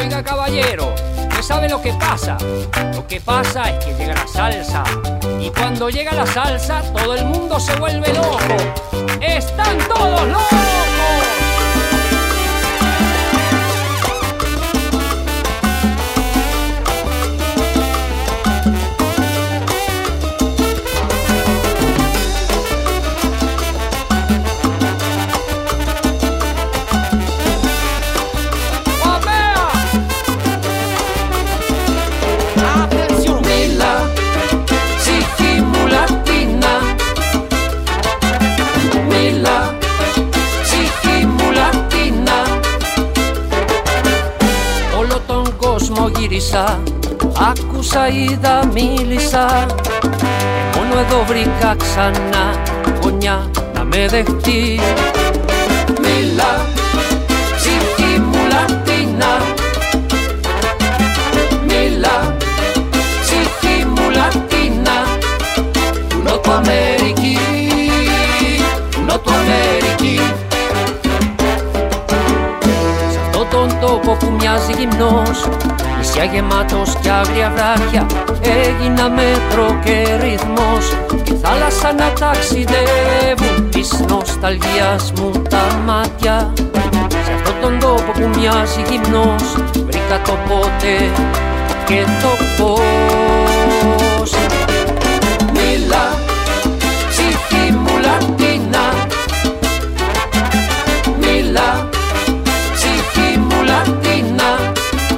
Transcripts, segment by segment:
Oiga, caballero, ¿usted sabe lo que pasa? Lo que pasa es que llega la salsa. Y cuando llega la salsa, todo el mundo se vuelve loco. ¡Están todos locos! Γύρισα, άκουσα, είδα, μίλησα και μόνο εδώ βρήκα ξανά γωνιά να με δεχτεί. Μίλα, ψυχή μου Λατίνα. Μίλα, ψυχή μου Λατίνα. Νότο-Αμερική, Νότο-Αμερική. Σε αυτόν τον τόπο που μοιάζει γυμνός, νησιά γεμάτος κι άγρια βράχια, έγινα μέτρο και ρυθμός και θάλασσα να ταξιδεύουν της νοσταλγίας μου τα μάτια. Σε αυτόν τον τόπο που μοιάζει γυμνός βρήκα το πότε και το πώς. Μίλα, ψυχή μου Λατίνα. Μίλα, ψυχή μου Λατίνα.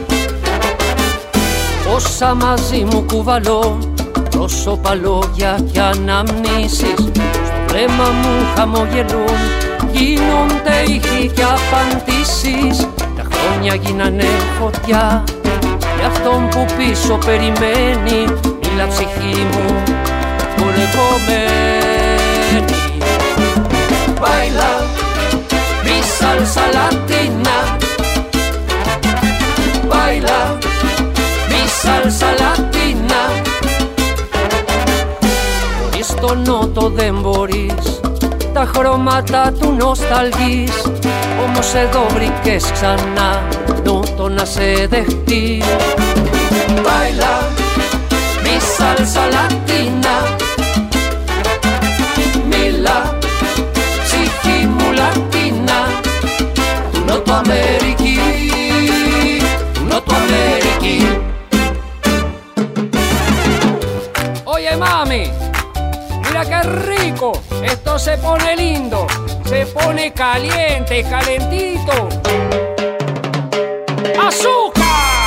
Όσα μαζί μου κουβαλώ, πρόσωπα, λόγια κι αναμνήσεις, στο βλέμμα μου χαμογελούν, γίνονται ήχοι κι απαντήσεις. Τα χρόνια γίνανε φωτιά για αυτόν που πίσω περιμένει. Μίλα, ψυχή μου, κουρευωμένη. Baila mi salsa latina. Baila salsa latina. Χωρίς το νότο δεν μπορείς τα χρώματα του νοσταλγείς, όμως εδώ βρήκες ξανά νότο να σε δεχτεί. Baila mi salsa latina. Μίλα, ψυχή μου Λατίνα. Του Νότο-Αμερική, του Νότο-Αμερική. Oye mami, mira qué rico, esto se pone lindo, se pone caliente, calentito. ¡Azúcar!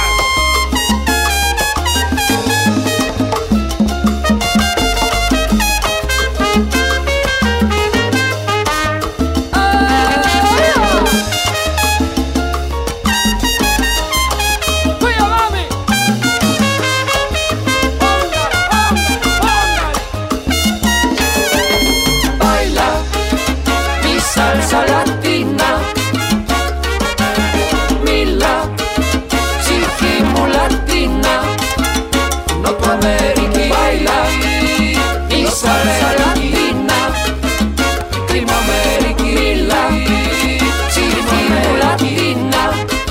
Salsa latina. Μίλα, ψυχή μου Λατίνα. Νότο-Αμερική. Baila mi salsa latina. Latinoamérica. Μίλα, ψυχή μου Λατίνα.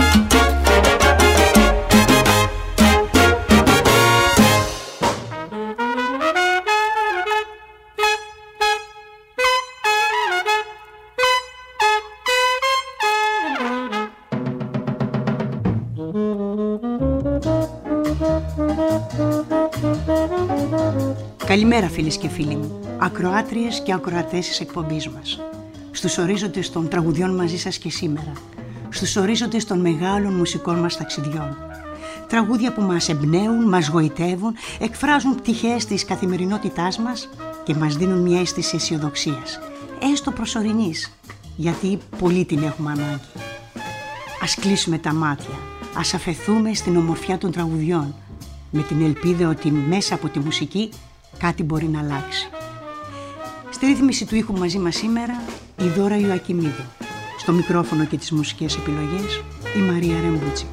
Καλημέρα φίλες και φίλοι μου, ακροάτριες και ακροατές της εκπομπής μας. Στους ορίζοντες των τραγουδιών μαζί σας και σήμερα. Στους ορίζοντες των μεγάλων μουσικών μας ταξιδιών. Τραγούδια που μας εμπνέουν, μας γοητεύουν, εκφράζουν πτυχές της καθημερινότητάς μας και μας δίνουν μια αίσθηση αισιοδοξίας, έστω προσωρινής, γιατί πολύ την έχουμε ανάγκη. Ας κλείσουμε τα μάτια, ας αφεθούμε στην ομορφιά των τραγουδιών, με την ελπίδα ότι μέσα από τη μουσική κάτι μπορεί να αλλάξει. Στη ρύθμιση του ήχου μαζί μας σήμερα η Δώρα Ιωακιμίδου. Στο μικρόφωνο και τις μουσικές επιλογές η Μαρία Ρεμπούτσικα.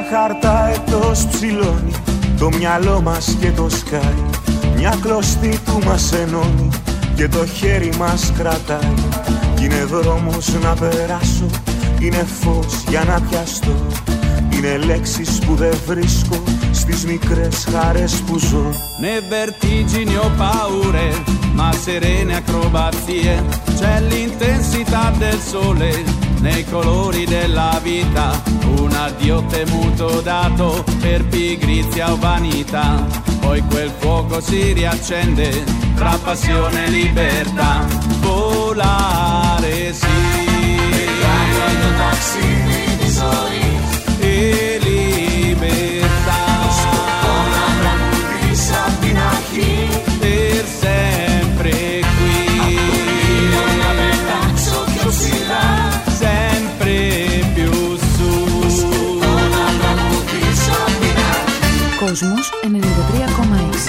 Μια χαρταετός ψηλώνει το μυαλό μας και το σκάει. Μια κλωστή του μας ενώνει και το χέρι μας κρατάει. Κι είναι δρόμος να περάσω, είναι φως για να πιαστώ. Είναι λέξεις που δεν βρίσκω στις μικρές χαρές που ζω. Né vertigini o paure, ma serene acrobazie. C'è l'intensità del sole nei colori della vita. Un addio temuto dato per pigrizia o vanità. Poi quel fuoco si riaccende tra passione e libertà. Volare sì, το ταξίδι της ζωής e libertà. Να τραγουδήσω απ' την αρχή, Per sempre qui, να πετάξω πιο ψηλά. sempre più su. Να τραγουδήσω απ' την αρχή. Κόσμος 93,6.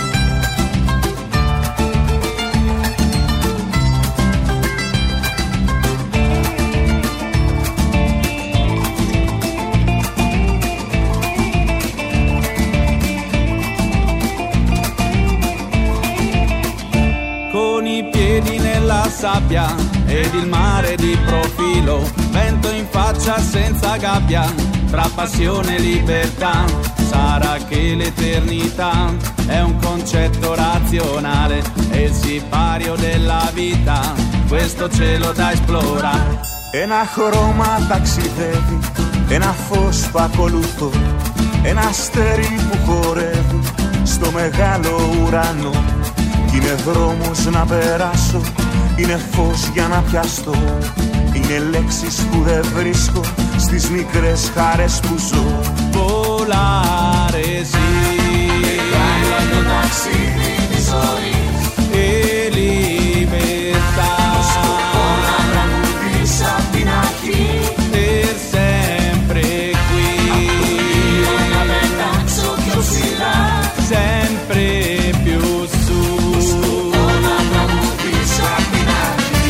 Sabbia ed il mare di profilo, vento in faccia senza gabbia, tra passione e libertà. Sarà che l'eternità è un concetto razionale e il sipario della vita questo cielo da esplorare. Ένα χρώμα ταξιδεύει, ένα φως που ακολουθώ. Ένα αστέρι που χορεύει στο μεγάλο ουρανό. Κι είναι δρόμος να περάσω, είναι φως για να πιαστώ. Είναι λέξεις που δεν βρίσκω στις μικρές χαρές που ζω. Volare sì, το ταξίδι της ζωής e libertà. Να τραγουδήσω απ' την αρχή, Per sempre qui, να πετάξω πιο ψηλά. sempre più su. Να τραγουδήσω απ' την αρχή.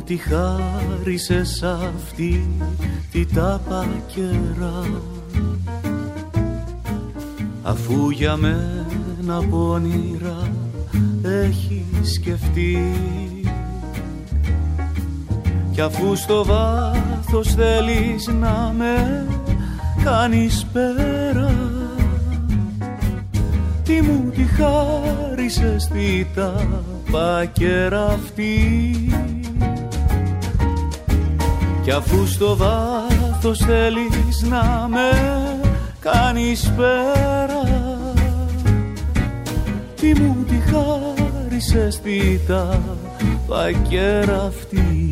τη χάρισες αυτή τη τάπα καιρά, αφού για μένα πονηρά έχει σκεφτεί, κι αφού στο βάθος θέλεις να με κάνεις πέρα, τι μου τη χάρισες τη τάπα κεραφτή, κι αφού στο βάθος θέλεις να με κάνεις πέρα, τι μου τη χάρισες τη τάπα κεραφτή.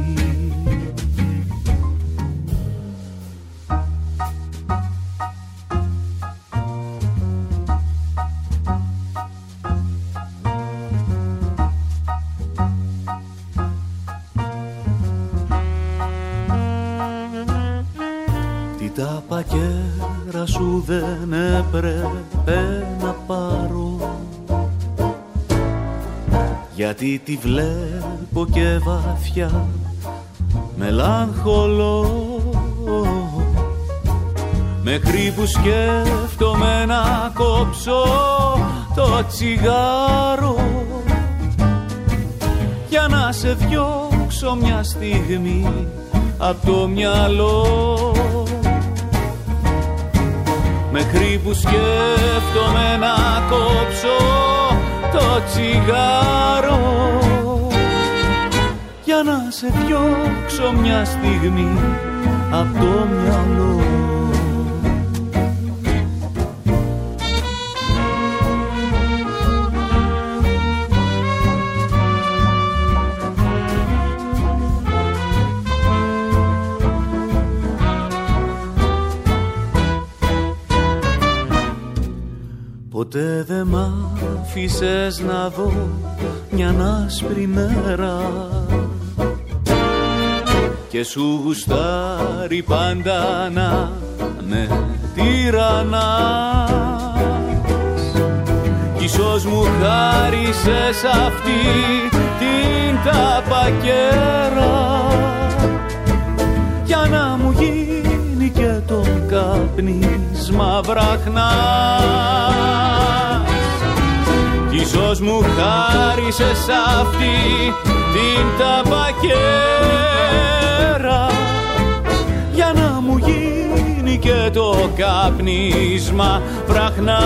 Τα πακέρα σου δεν έπρεπε να πάρω, γιατί τη βλέπω και βαθιά μελαγχολώ, μέχρι που σκέφτομαι να κόψω το τσιγάρο, για να σε διώξω μια στιγμή απ' το μυαλό, μέχρι που σκέφτομαι να κόψω το τσιγάρο, για να σε διώξω μια στιγμή απ' το μυαλό. Ποτέ δε μ' άφησες να δω μια άσπρη μέρα, και σου γουστάρει πάντα να με τυραννάς, κι ίσως μου χάρισες αυτή την ταπακέρα, για να μου γίνει και το καπνίσμα βραχνάς, κι ίσως μου χάρισες αυτή την ταπακέρα, για να μου γίνει και το καπνίσμα βραχνάς,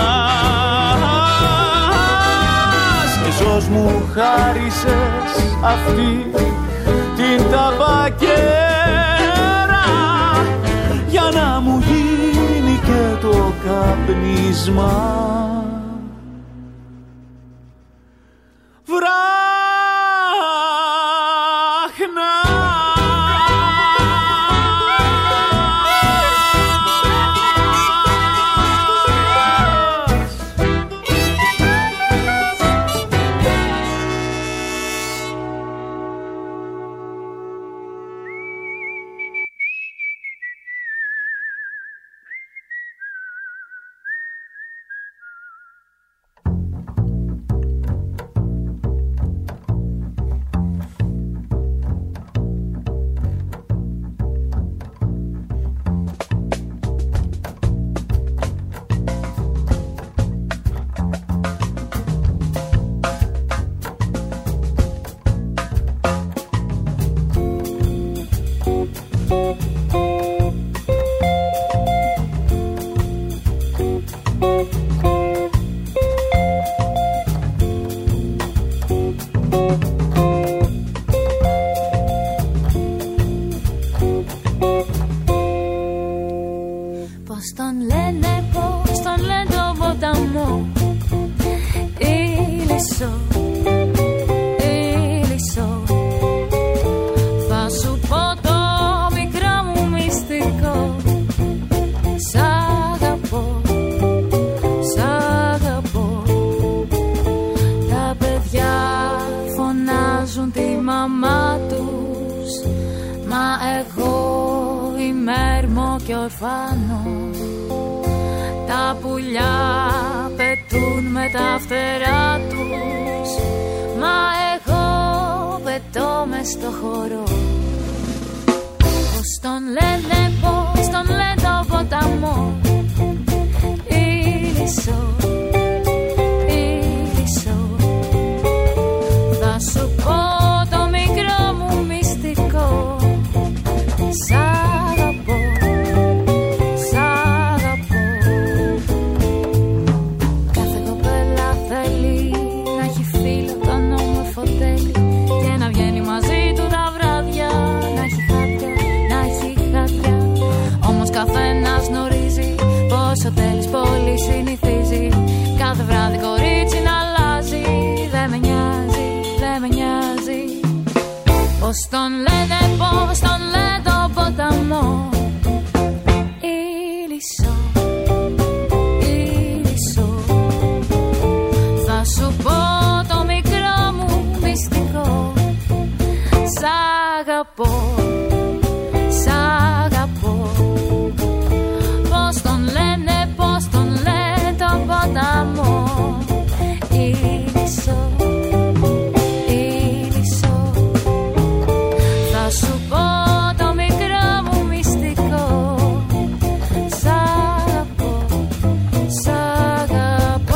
κι ίσως μου χάρισες αυτή την ταπακέρα, για να μου γίνει και το καπνίσμα βραχνάς. και ορφάνος. Τα πουλιά πετούν με τα φτερά τους, μα εγώ πετώ πετώ μες στο χώρο. Πώς τον λένε, πώς τον λένε το ποταμό, Ήλισσο, Ήλισσο. Θα σου πω το μικρό μου μυστικό. Σ' αγαπώ, σ' αγαπώ. Κάθε κοπέλα θέλει να έχει φίλο τον όμορφο τέλει και να βγαίνει μαζί του τα βράδια, να έχει χάπια, να έχει χάπια. Όμως καθένας γνωρίζει πως ο τέλης πολύ συνηθίζει. Κάθε βράδυ κορίτσι να αλλάζει. Δεν με νοιάζει, δεν με νοιάζει. Πώς τον λένε, πώς τον λένε το ποταμό, Ήλισσο, Ήλισσο. Θα σου πω το μικρό μου μυστικό. Σ' αγαπώ, σ' αγαπώ. Πώς τον λένε το ποταμό, Ήλισσο, Ήλισσο. Θα σου πω το μικρό μου μυστικό. Σ' αγαπώ, σ' αγαπώ.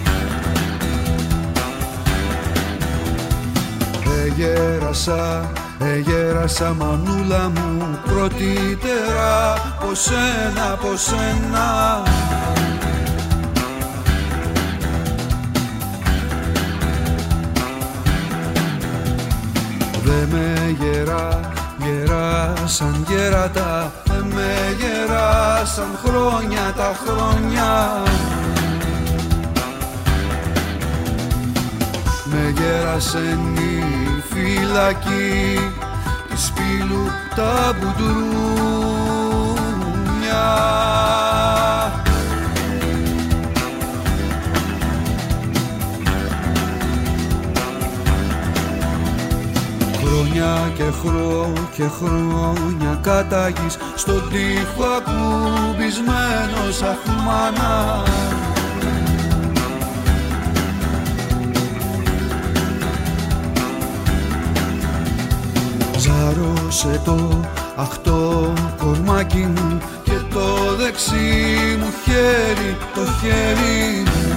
γέρασα Γέρασα μανούλα μου πρωτύτερα από σένα, από σένα. Δε με γεράσαν γέρατα, δε με γεράσαν χρόνια τα χρόνια. Με γέρασεν η φυλακή της Πύλου τα μπουντρούνια. Χρόνια και χρόνια κατάγεις στον τοίχο ακουμπισμένος αχμάνα. Ζάρωσε το αχτό κορμάκι μου και το δεξί μου χέρι, το χέρι μου.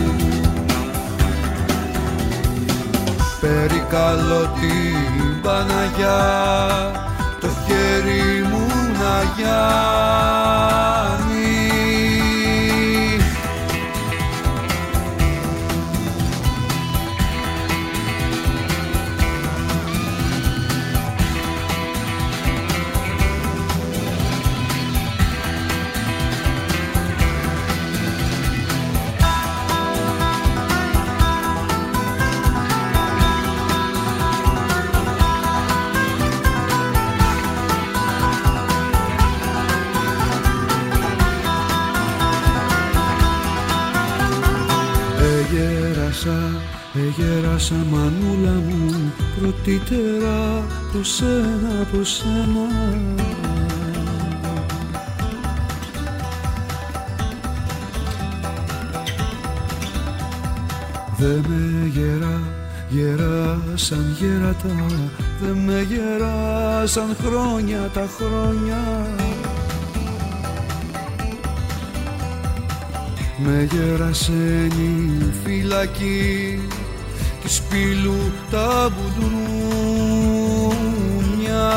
Περικαλώ την Παναγιά, το χέρι μου να γιάνει. Γέρασα μανούλα μου πρωτύτερα από σένα, από σένα. Δε με γεράσαν γέρατα, δε με γεράσαν χρόνια τα χρόνια. Με γέρασεν η φυλακή της Πύλου τα μπουντρούνια.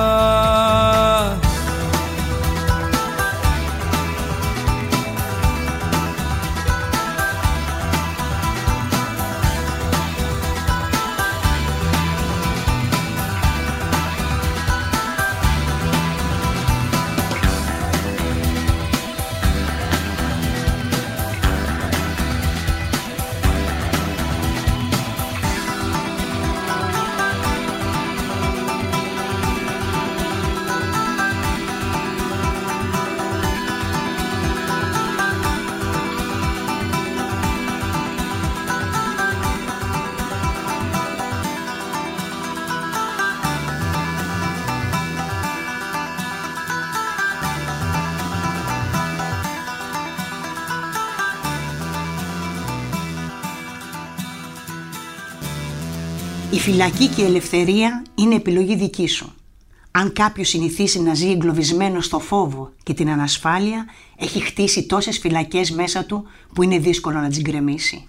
Η φυλακή και η ελευθερία είναι επιλογή δική σου. Αν κάποιος συνηθίσει να ζει εγκλωβισμένο στο φόβο και την ανασφάλεια, έχει χτίσει τόσες φυλακές μέσα του που είναι δύσκολο να τις γκρεμίσει.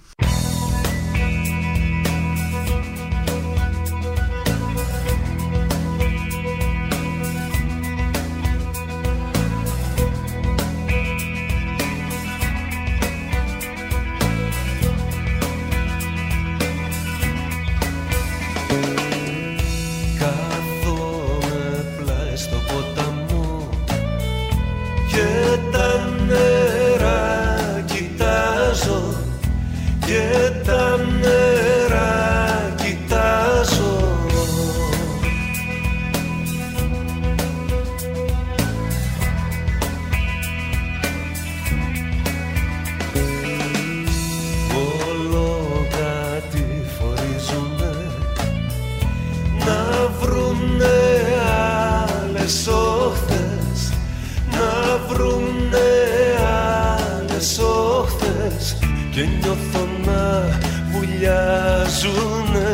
Και νιώθω να βουλιάζουνε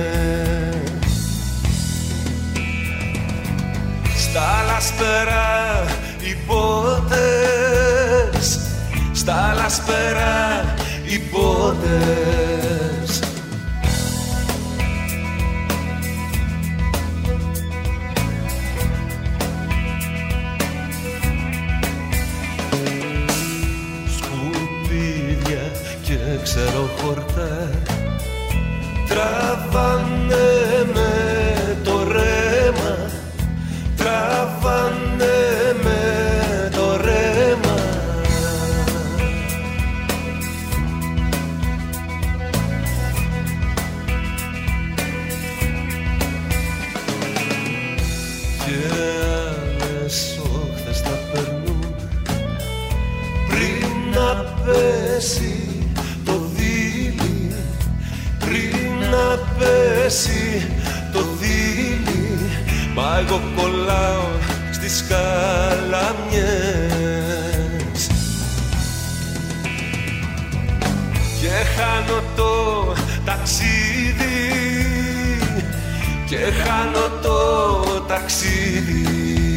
στα λασπερά οι πότες, στα λασπερά οι πότες. μαύρο χορτάρι. Τραβάνε με το ρέμα, τραβάνε με το ρέμα. Και άλλες όχθες τα περνούν πριν να πέσει το δίλη, πριν να πέσει το δίλη. Μα εγώ κολλάω στις καλαμιές και χάνω το ταξίδι, και χάνω το ταξίδι.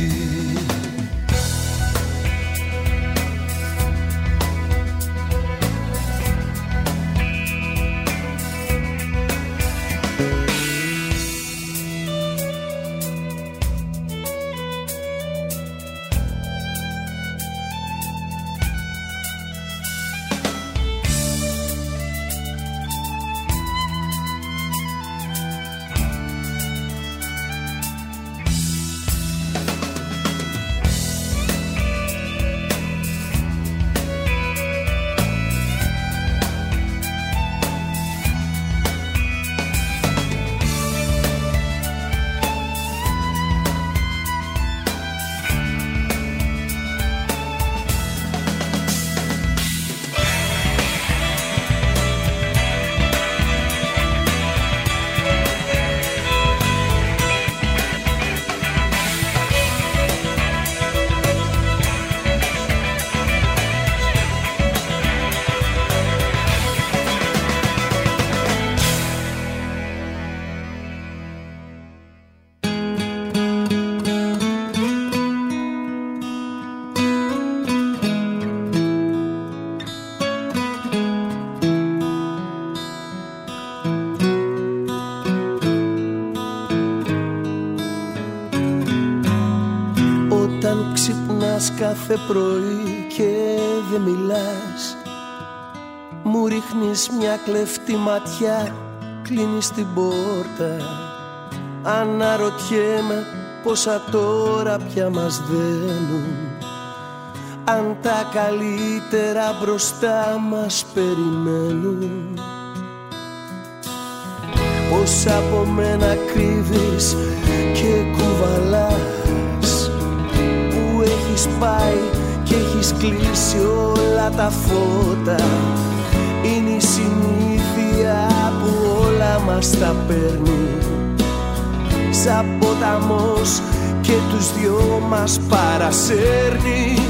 Κάθε πρωί και δεν μιλάς, μου ρίχνεις μια κλεφτή ματιά, κλείνεις την πόρτα. Αναρωτιέμαι πόσα τώρα πια μας δένουν, αν τα καλύτερα μπροστά μας περιμένουν. Πόσα από μένα κρύβεις και κουβαλάς, έχεις πάει και έχεις κλείσει όλα τα φώτα. Είναι η συνήθεια που όλα μας τα παίρνει, σαν ποταμός και τους δυο μας παρασέρνει.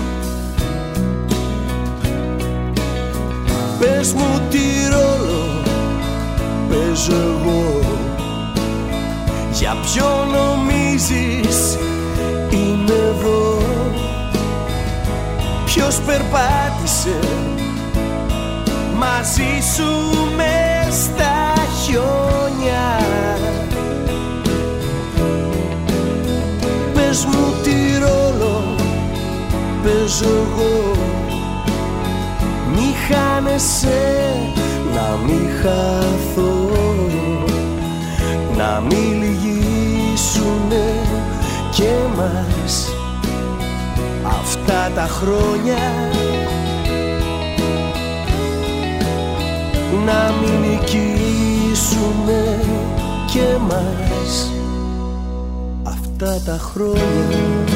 Πες μου τι ρόλο παίζω εγώ, για ποιο νομίζεις είμαι εδώ. Ποιος περπάτησε μαζί σου μες στα χιόνια. Πες μου τι ρόλο παίζω εγώ, μη χάνεσαι να μη χαθώ, να μη λυγίσουνε και μας αυτά τα χρόνια, να μην νικήσουνε και μας αυτά τα χρόνια.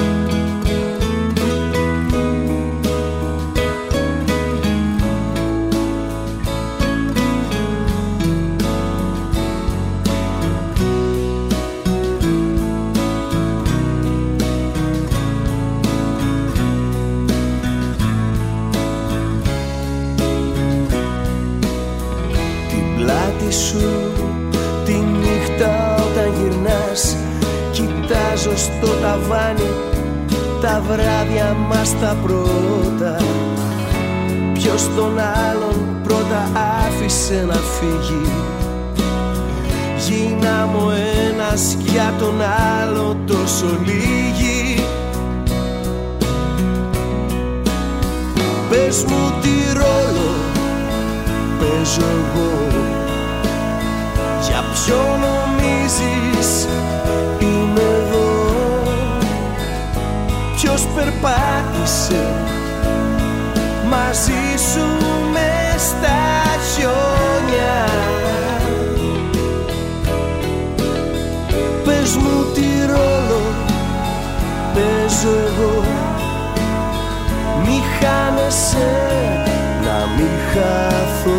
Τη νύχτα όταν γυρνάς, κοιτάζω στο ταβάνι τα βράδια μας τα πρώτα. Ποιος τον άλλον πρώτα άφησε να φύγει, γίναμε ο ένας για τον άλλο τόσο λίγοι. Πες μου τι ρόλο παίζω εγώ. Για ποιο νομίζεις είμαι εδώ? Ποιος περπάτησε μαζί σου μες στα χιόνια? Πες μου τι ρόλο παίζω εγώ. Μη χάνεσαι, να μη χαθώ,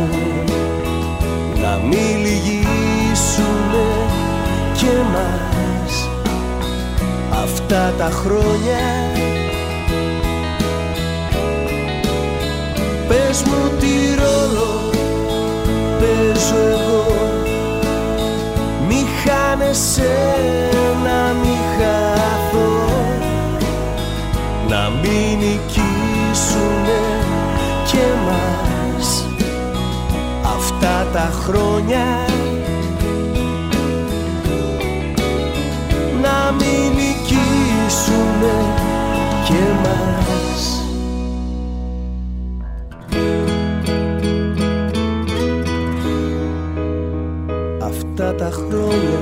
να μη λυγίσουνε και μας αυτά τα χρόνια. Πες μου τι ρόλο παίζω εγώ. Μη χάνεσαι, να μη χαθώ, να μην νικήσουνε και μας αυτά τα χρόνια. Να μην νικήσουνε και μας. Αυτά τα χρόνια.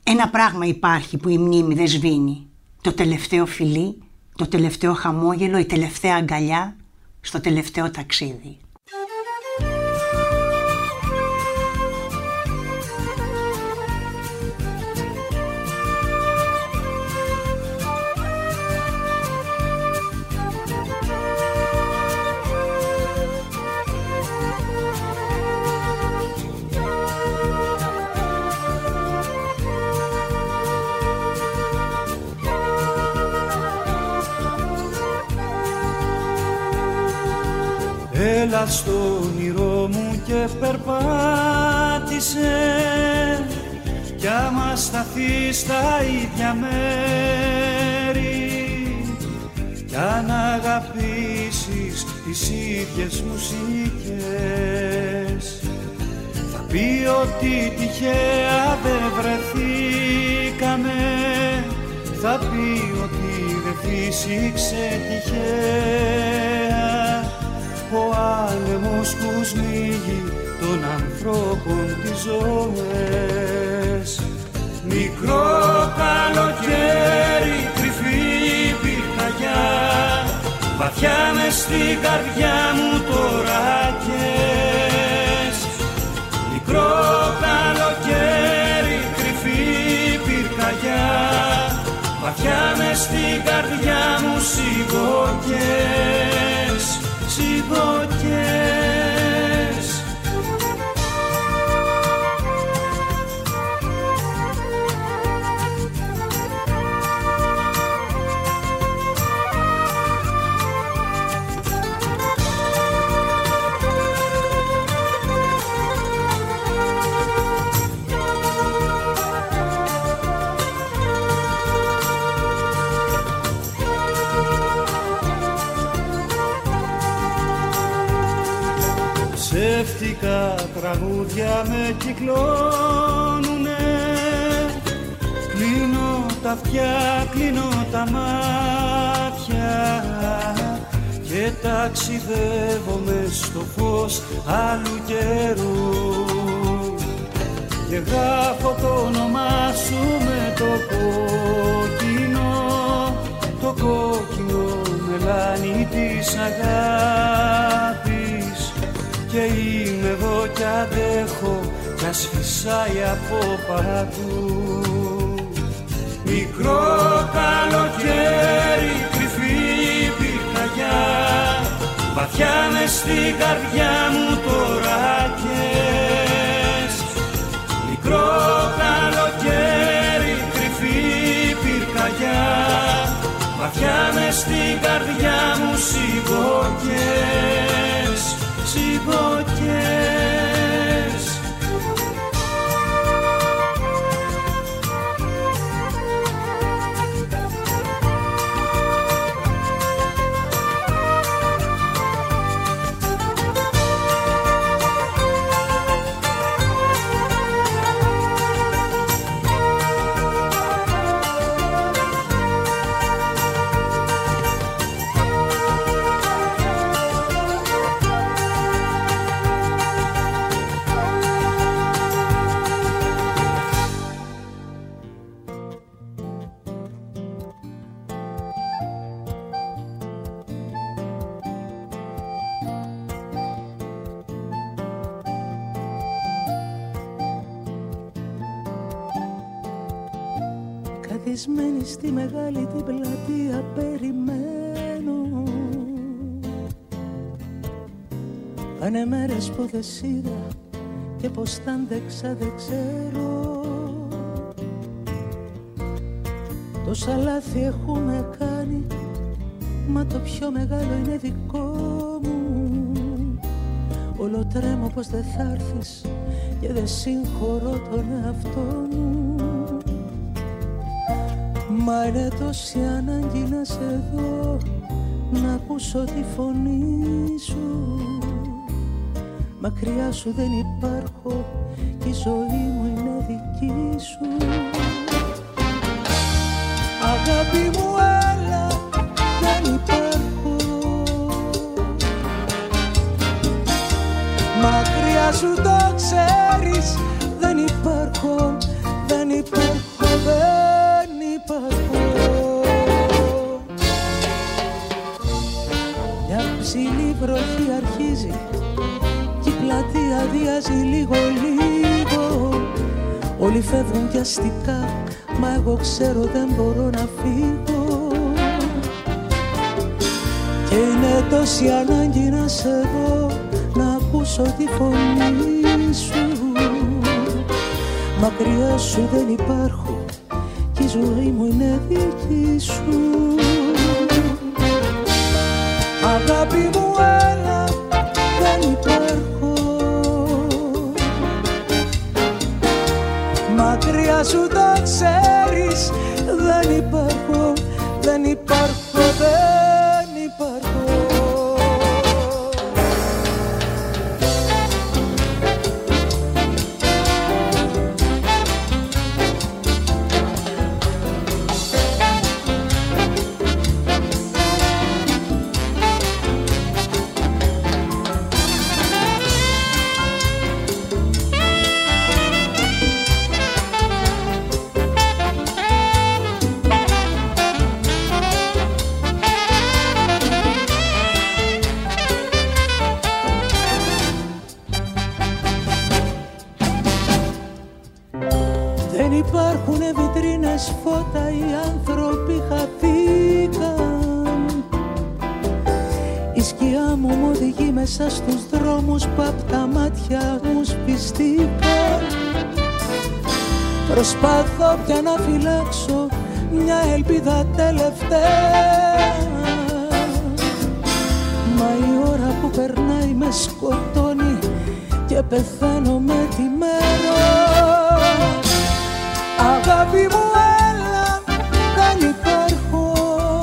Ένα πράγμα υπάρχει που η μνήμη δεν σβήνει. Το τελευταίο φιλί, το τελευταίο χαμόγελο, η τελευταία αγκαλιά στο τελευταίο ταξίδι. Έλα στο όνειρό μου και περπάτησε κι άμα σταθείς στα ίδια μέρη κι αν αγαπήσεις τις ίδιες μουσικές θα πει ότι τυχαία δεν βρεθήκαμε, θα πει ότι δεν φύσηξε τυχαία ο άνεμος που σμίγει των ανθρώπων τις ζωές. Μικρό καλοκαίρι, κρυφή πυρκαγιά, βαθιά μες στην καρδιά μου τώρα καις. Μικρό καλοκαίρι, κρυφή πυρκαγιά, βαθιά μες στην καρδιά μου σιγοκές. Σιγοκές. Ψεύτικα τραγούδια με κυκλώνουνε, κλείνω τα αυτιά, κλείνω τα μάτια και ταξιδεύω μες στο φως άλλου καιρού και γράφω το όνομά σου με το κόκκινο μελάνι της αγάπης. Και είμαι εδώ κι αντέχω κι ας φυσάει από παντού. Μικρό καλοκαίρι, κρυφή πυρκαγιά, βαθιά μες στην καρδιά μου τώρα καις. Μικρό καλοκαίρι, κρυφή πυρκαγιά, βαθιά μες στην καρδιά μου σιγοκές. Σιγοκές. Καθισμένη στη μεγάλη την πλατεία περιμένω. Πάνε μέρες που δεν σ' είδα και πως τ' άντεξα δεν ξέρω. Τόσα λάθη έχουμε κάνει, μα το πιο μεγάλο είναι δικό μου. Όλο τρέμω πως δεν θα έρθεις και δεν συγχωρώ τον εαυτό μου. Μα είναι τόση ανάγκη να σε δω, να ακούσω τη φωνή σου. Μακριά σου δεν υπάρχω και η ζωή μου είναι δική σου. Αγάπη μου έλα, δεν υπάρχω. Μακριά σου το ξέρεις, δεν υπάρχω, δεν υπάρχω. βροχή αρχίζει κι η πλατεία αδειάζει λίγο. Όλοι φεύγουν πιαστικά, μα εγώ ξέρω δεν μπορώ να φύγω. Και είναι τόση ανάγκη να σε δω, να ακούσω τη φωνή σου. Μακριά σου δεν υπάρχω κι η ζωή μου είναι δική σου. Αγάπη μου έλα, δεν υπάρχω. Μακριά σου το ξέρεις, δεν υπάρχω, δεν υπάρχω, δεν υπάρχω. Φώτα οι άνθρωποι χαθήκαν. Η σκιά μου μ' οδηγεί μέσα στους δρόμους που απ' τα μάτια μου σβηστήκαν. Προσπαθώ πια να φυλάξω μια ελπίδα τελευταία, μα η ώρα που περνάει με σκοτώνει και πεθαίνω με τη μέρα. Αγάπη μου έλα, δεν υπάρχω.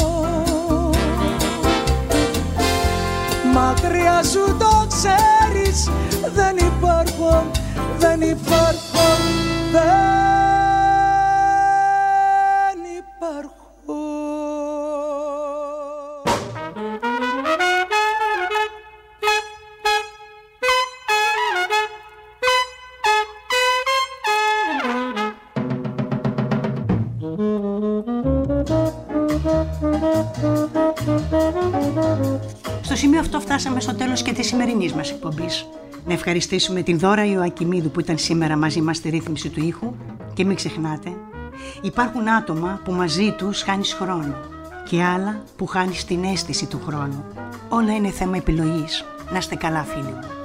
Μακριά σου το ξέρεις, δεν υπάρχω, δεν υπάρχω, δεν υπάρχω. Στο σημείο αυτό φτάσαμε στο τέλος και της σημερινής μας εκπομπής. Να ευχαριστήσουμε την Δώρα Ιωακιμίδου που ήταν σήμερα μαζί μας στη ρύθμιση του ήχου και μην ξεχνάτε, υπάρχουν άτομα που μαζί τους χάνεις χρόνο και άλλα που χάνεις την αίσθηση του χρόνου. Όλα είναι θέμα επιλογής. Να είστε καλά φίλοι μου.